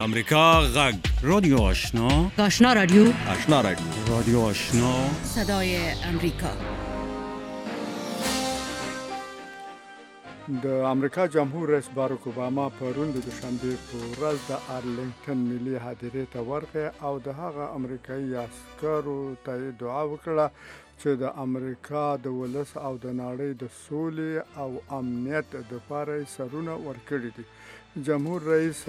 امریکا غږ رادیو آشنا آشنا رادیو رادیو آشنا صدای امریکا. د امریکا جمهور رئیس باراک اوباما پرون د دوشنبه په ورځ د ارلنګټن ملي هدیرې ته ورغی او د هغه امریکایي عسکرو ته دعا وکړه چې د امریکا د ولس او د نړۍ د سولې او امنیت لپاره سرونه ورکړي دي. جمهور رئیس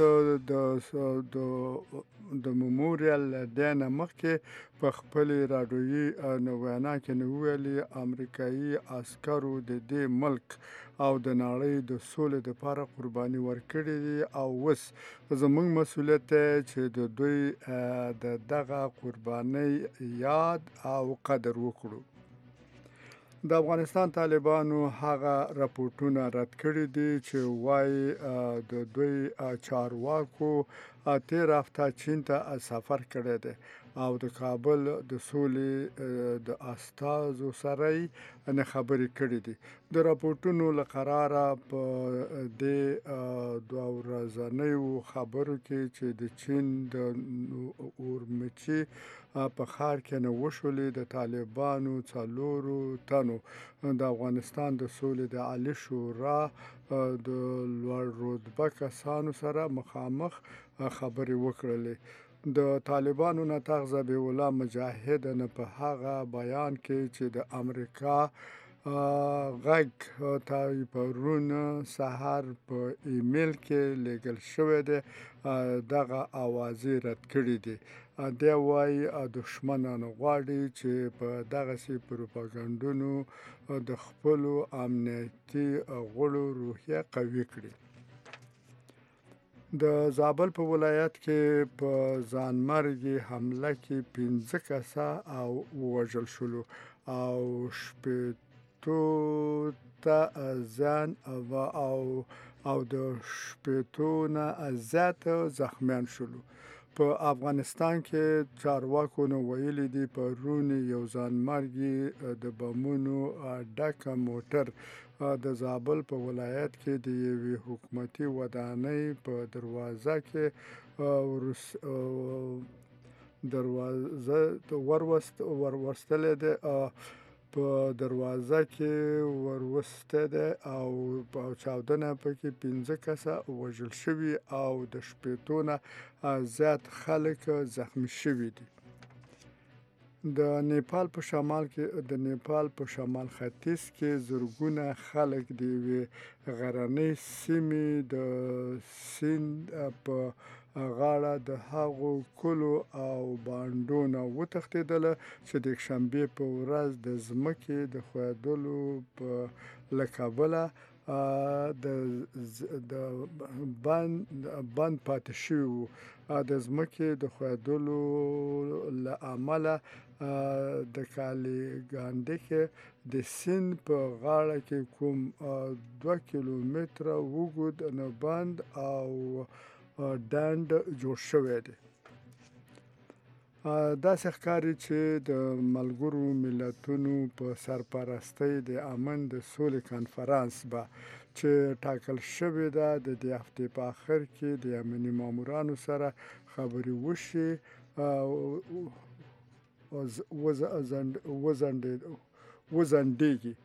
د میموریال ډے نه مخکې په خپل راډیویي وینا کې ویلي امریکایي عسکرو د دې ملک او د نړۍ د سولې لپاره قرباني ورکړې دي او اوس زموږ مسؤلیت دی چې د دوی د دغه قربانۍ یاد او قدر وکړو. د افغانستان طالبانو هغه راپورټونه رد کړي دي چې وایي د دوی چارواکو تیر هفته چین ته سفر کړی دی او د کابل د سولې د استازو سره یې خبرې کړې دي. د راپورټونو له قراره په دې دوه ورځنیو خبرو کې چې د چین د اورمچي په ښار کې نه وشولې د طالبانو څلورو تنو د افغانستان د سولې د عالي شورا د لوړ رتبه کسانو سره مخامخ خبرې وکړلې. د طالبانو نطق ذبیح الله مجاهد په هغه بیان کې چې د امریکا غږ ته پرون سهار په ایمیل کې لیږل شوی دی دغه اوازې رد کړي دي. دی وایي دښمنان غواړي چې په دغسې پروپاګانډونو د خپلو امنیتي غړو روحیه قوي کړي. د زابل په ولایت کې په ځانمرګي حمله کې 15 کسه او ووژل شولو او شپېتو ته زیان او د شپېتو نه زیات زخمیان شولو. په افغانستان کې چارواکو نو ویلي دي پرون یو ځانمرګي د بمونو ډکه موټر د زابل په ولایت کې د یوې حکومتي ودانۍ په دروازه کې وروستلی دی په دروازه کې وروسته دی او چاودنه پکې 15 کسه وژل شوي او د شپېتو نه زیات خلک زخمی شوي دي. د نیپال په شمال ختیځ کې زرګونه خلک د یوې غرنۍ سیمې د سیند په غاړه د هغو کلو او بانډو نه وتښتېدله چې د یکشنبې په ورځ د ځمکې د ښویېدلو له کبله د بند پاتې شوي وو. د ځمکې د ښویېدلو له امله د کالیګانډې د سیند په غاړه کې کوم 2 کیلومتره اوږد بند او ډنډ جوړ شوی دی. داسې ښکاري چې د ملګرو ملتونو په سرپرستۍ د امن د سولې کنفرانس به چې ټاکل شوې ده د دې هفتې په آخر کې د امني مامورانو سره خبرې وشي وځنډېږي.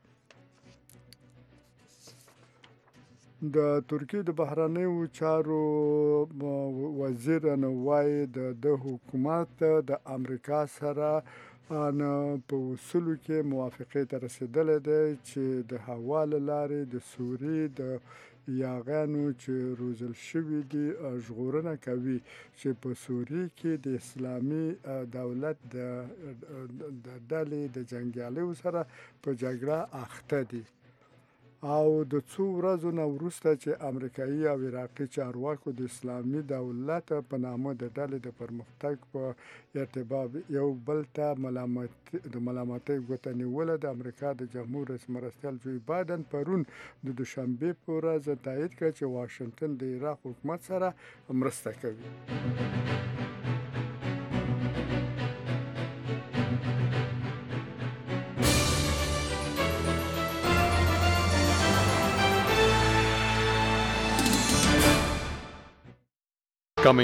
د ترکیې د بهرنیو چارو وزیر وایي د حکومت د امریکا سره په اصولو کې موافقې ته رسېدلی دی چې د هوا له لارې د سوریې د یاغیانو چې روزل شوي دي ژغورنه کوي چې په سوریې کې د اسلامي دولت د ډلې د جنګیالیو سره په جګړه اخته دي. او د څو ورځو نه وروسته چې امریکایي او عراقي چارواکو د اسلامي دولت په نامه د ډلې د پرمختګ په ارتباط یو بل ته د ملامتۍ ګوته نیوله، د امریکا د جمهور رئیس مرستیال جو بایدن پرون د دوشنبې په ورځ تایید کړ چې واشنګټن د عراق حکومت سره مرسته کوي.